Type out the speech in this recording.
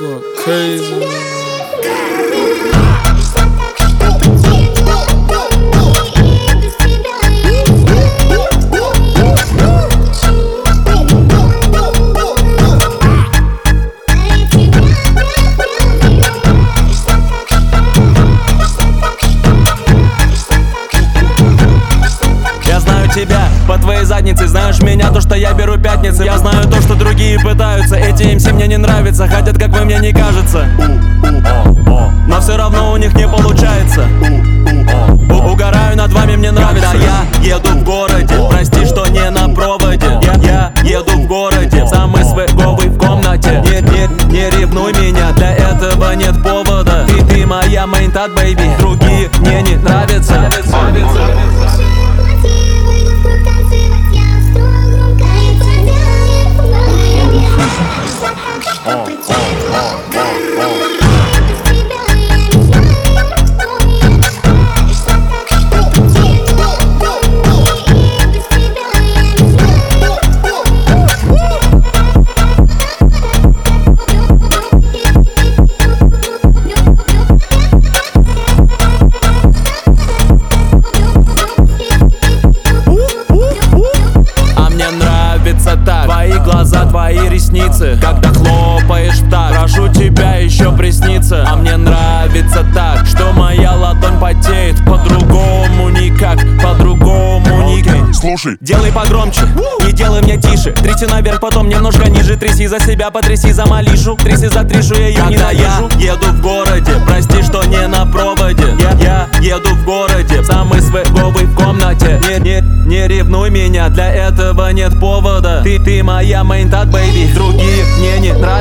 going crazy. Тебя по твоей заднице. Знаешь меня, то, что я беру пятницы. Я знаю то, что другие пытаются. Эти MC мне не нравятся, хотят, как вы, мне не кажется. Но все равно у них не получается. Угораю над вами, мне нравится. Я еду в городе, прости, что не на проводе. Я еду в городе, самый свеговый в комнате. Не ревнуй меня, для этого нет повода. Ты моя мейнтат, бэйби, другие мне не нравятся. Твои глаза, твои ресницы, когда хлопаешь в так. Прошу тебя еще присниться. А мне нравится так, что моя ладонь потеет. По-другому никак, по-другому никак. Слушай, делай погромче, не делай мне тише. Тряси наверх, потом немножко ниже. Тряси за себя, потряси за Малишу. Тряси за Тришу, я ее ненавижу. Я еду в городе, прости, что не на проводе. Я еду в городе, самый свеговый в комнате. Не ревнуй меня, для этого нет повода. Ты моя мейнтат, бэйби, другие мне не нравятся.